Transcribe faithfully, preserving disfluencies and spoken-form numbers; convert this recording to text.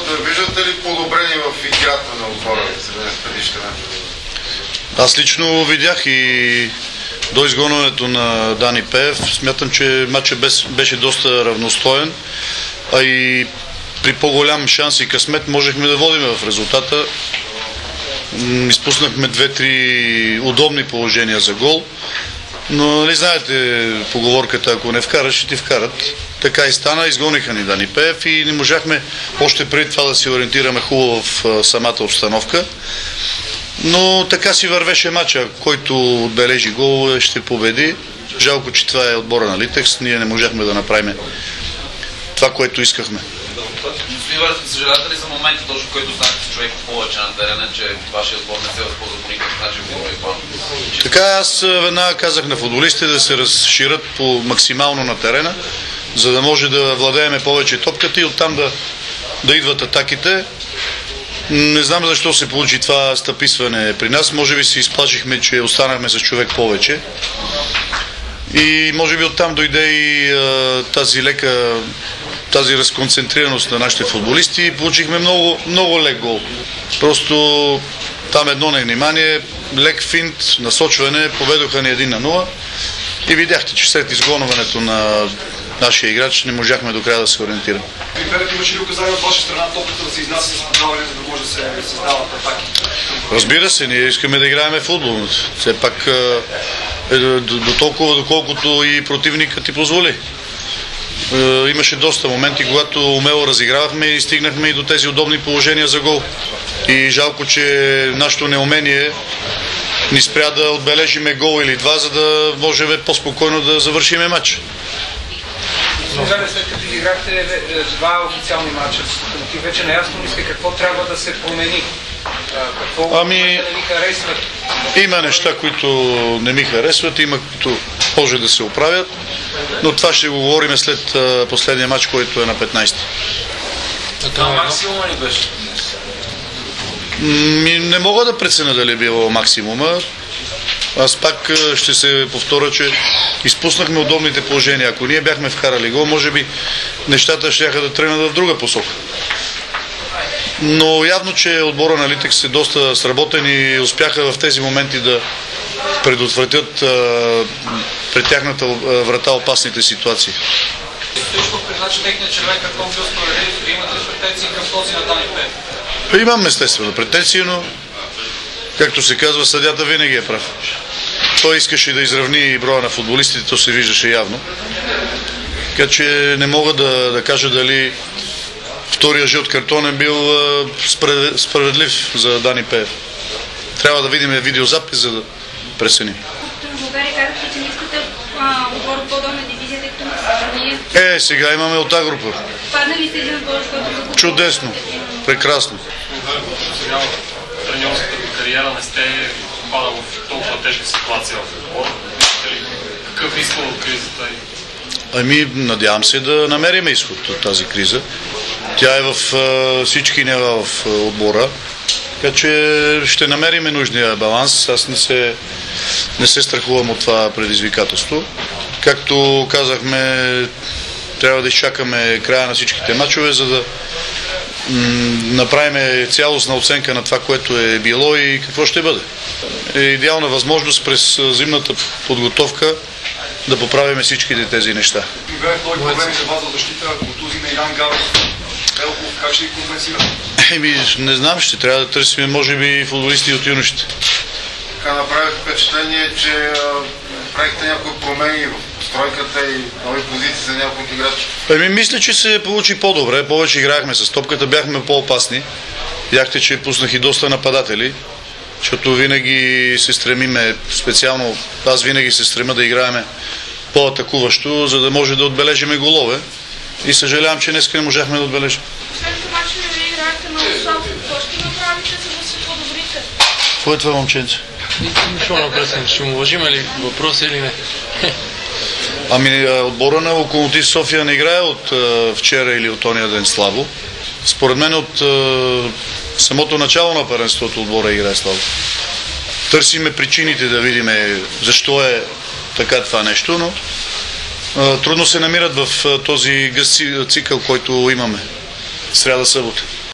виждате ли подобрение в играта на отбора в предишните мачове? Аз лично видях и до изгонването на Дани Пеев. Смятам, че матчът беше доста равностоен, а и при по-голям шанс и късмет можехме да водим в резултата. Изпуснахме две-три удобни положения за гол, но нали знаете поговорката, ако не вкараш, ще ти вкарат. Така и стана, изгониха ни Дани Пеев и не можахме още преди това да се ориентираме хубаво в самата обстановка. Но така си вървеше матча, който отбележи гол, ще победи. Жалко, че това е отбора на Литекс, ние не можахме да направим това, което искахме. Господин Варев, съжалявате ли за момента, точно който знаете с човек повече на терена, че вашия отбор не се възползва по никакъв начин в игровия план? Така, аз веднага казах на футболистите да се разширят по максимално на терена, за да може да владееме повече топката и оттам да, да идват атаките. Не знам защо се получи това стъписване при нас. Може би се изплашихме, че останахме с човек повече. И може би оттам дойде и а, тази лека, тази разконцентрираност на нашите футболисти и получихме много, много лек гол. Просто там едно невнимание, лек финт, насочване, поведоха ни един на нула и видяхте, че след изгонването на нашия играч не можахме до края да се ориентираме. Примерът имаше ли указания от ваша страна топката да се изнася с подаване, за да може да се създават атаки? Разбира се, ние искаме да играем футбол. Все пак е до толкова, доколкото и противникът ти позволи. Имаше доста моменти, когато умело разигравахме и стигнахме и до тези удобни положения за гол. И жалко, че нашето неумение ни спря да отбележиме гол или два, за да можем по-спокойно да завършиме матч. След като изиграхте два официални матча, вече неясно ли сте какво трябва да се промени? Какво ами, не ви харесват? Има неща, които не ми харесват, има които може да се оправят, но това ще го говорим след последния матч, който е на петнайсети. Това максимума ли беше? Не мога да преценя дали е било максимума. Аз пак ще се повторя, че изпуснахме удобните положения. Ако ние бяхме вкарали гол, може би нещата ще да тръгнат в друга посока. Но явно, че отбора на Литекс е доста сработен и успяха в тези моменти да предотвратят а, пред тяхната врата опасните ситуации. Точно призна, че техният червен картон бил справедлив. Имате ли претенции към този на Дани Пеев? Имам естествено претенции, но както се казва, съдята винаги е прав. Той искаше да изравни броя на футболистите, то се виждаше явно. Така че не мога да, да кажа дали втория жълт картон е бил справедлив за Дани Пеев. Трябва да видим видеозапис, за да преценим. България казахте, че не искате отбор от по-долна дивизия, тъй като не. Е, сега имаме от А група. Падна ли сте един отбор, с който да го... Чудесно, прекрасно. Треньорската кариера не сте попадал в толкова тежка ситуация в отбора. Какъв изход от кризата? Ами, надявам се да намерим изход от тази криза. Тя е в а, всички нива в а, отбора, така че ще намерим нужния баланс. Аз не се, не се страхувам от това предизвикателство. Както казахме, трябва да изчакаме края на всичките мачове, за да направим цялостна оценка на това, което е било и какво ще бъде. Е идеална възможност през зимната подготовка да поправим всичките тези неща. Бяха много проблеми за вас за защита, контузии на Илян Гаров. Елков, как ще ги компенсирате? Еми, не знам, ще трябва да търсим, може би, футболисти от юношите. Така направи впечатление, че правихте някои промени в стройката и нови позиции за някои от играчи. Еми, мисля, че се получи по-добре. Повече играехме с топката, бяхме по-опасни. Видяхте, че пуснах и доста нападатели, защото винаги се стремиме, специално аз винаги се стремя да играеме по-атакуващо, за да може да отбележиме голове. И съжалявам, че днес не можахме да отбележим. След това, че не ви играете много слабо, какво ще направите, за да се подобрите? Кой е това момченце? Нищо напресен, ще му уважим ли въпрос или не? Ами, отбора на Локомотив София не играе от uh, вчера или от ония ден слабо. Според мен от uh, самото начало на първенството отбора играе слабо. Търсиме причините да видим защо е така това нещо, но uh, трудно се намират в uh, този гъст цикъл, който имаме. Сряда-събота.